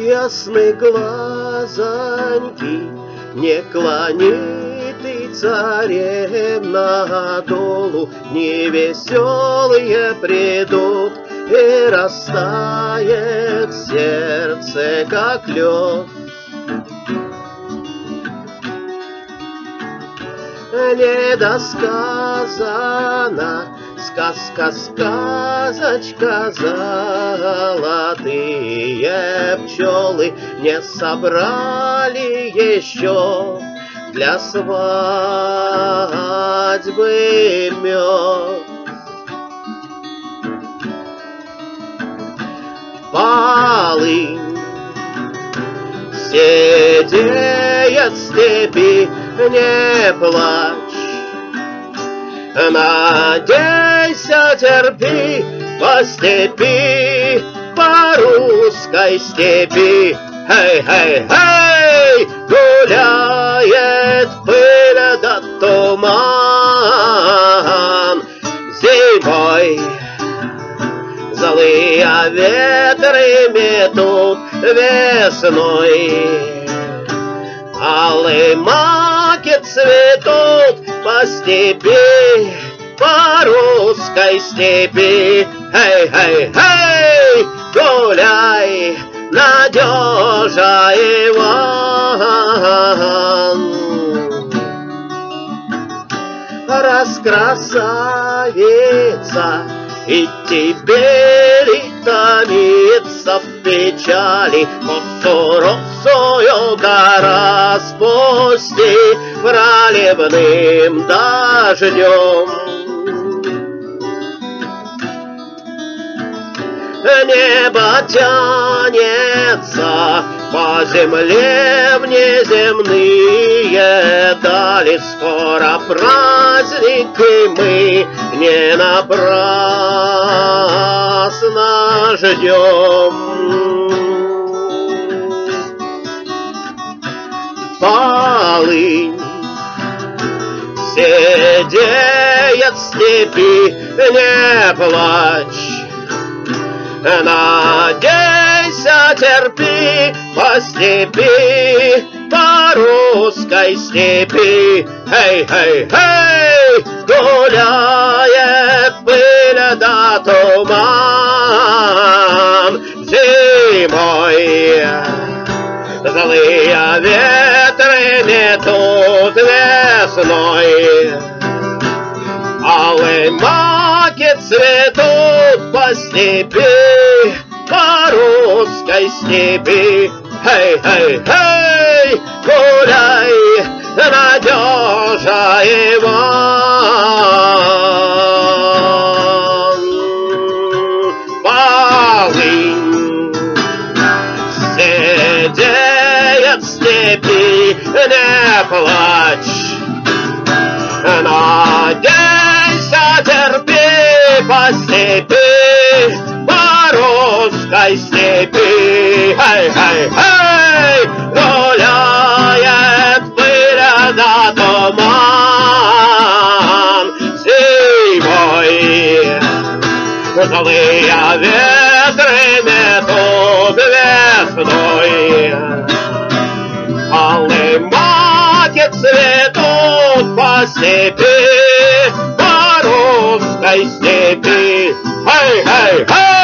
Ясны глазоньки, не клони ты, царевна, долу, невеселые придут, и растает сердце, как лед. Недосказана сказка, сказочка, золотые пчелы не собрали еще для свадьбы мед. Полынь седеет в степи, не плачь, надейся, терпи, по степи, по русской степи. Хей-хей-хей, гуляет пыль да туман. Зимой злые ветры метут, весной алые маки цветут по степи, по русской степи. Хей-хей-хей, гуляй, Надежа Иван. Раскрасавица, и тебе ли томиться в печали, косу росою гора спусти проливным дождем. Небо тянется по земле в неземные дали. Скоро праздник, и мы не напрасно ждем. Полынь седеет в степи, не плачь, надейся, терпи, по степи, по русской степи. Хей-хей-хей, гуляет пыль да туман. Зимой злые ветры метут, весной алые маки цветут по степи, по русской степи. Хей-хей-хей, гуляй, Надежа Иван. Полынь седеет в степи, не плачь, надейся, терпи, по степи, по русской степи. Хей-хей-хей, гуляет пыль да туман. Зимой злые ветры метут, весной алые маки цветут по степи, по русской степи. Хей-хей-хей!